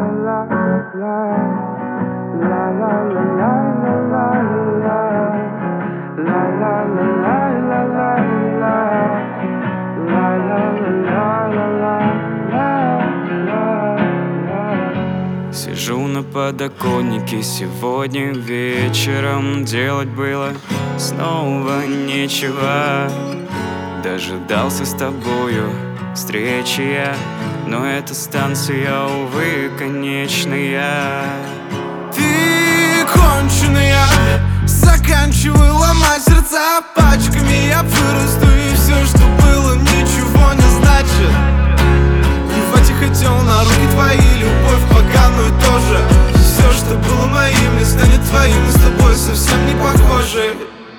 Сижу на подоконнике сегодня вечером. Делать было снова нечего. Дожидался с тобою встречи я, но эта станция, увы, конечная. Ты конченая, заканчивай ломать сердца пачками. Я вырасту, и все, что было, ничего не значит. Плевать я хотел на руки твои, любовь поганую тоже. Все, что было моим, не станет твоим, мы с тобой совсем не похожи.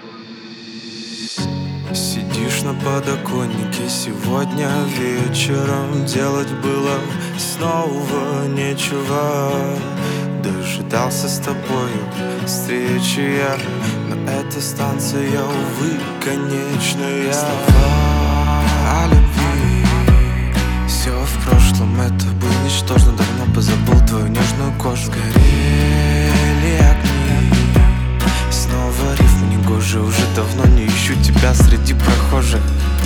Сидишь на подоконнике сегодня вечером. Делать было снова нечего. Дожидался с тобою встречи я, но эта станция, увы, конечная. Слова о любви, все в прошлом, это было ничтожно. Давно позабыл твою нежную кожу. Сгорели огни, снова рифмы негожие. Уже давно не ищу тебя среди прохожих.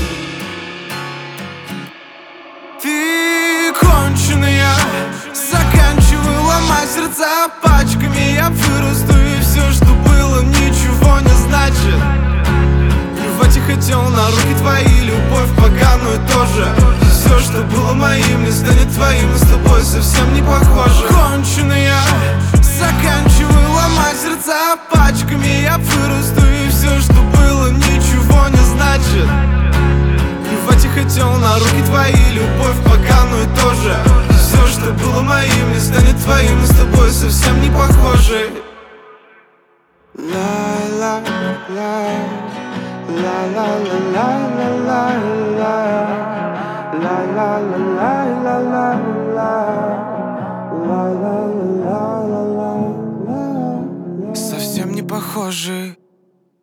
Ты конченая, заканчивай ломать сердца пачками. Я вырасту, и все, что было, ничего не значит. Плевать я хотел на руки твои, любовь поганую тоже. Все, что было моим, не станет твоим, мы с тобой совсем не похожи. Конченая, заканчивай ломать сердца пачками. Я вырасту, и все, что было, ничего не значит. Плевать я хотел на руки твои, любовь поганую тоже. Все, что было моим, не станет твоим, мы с тобой совсем не похожи. Совсем не похожи.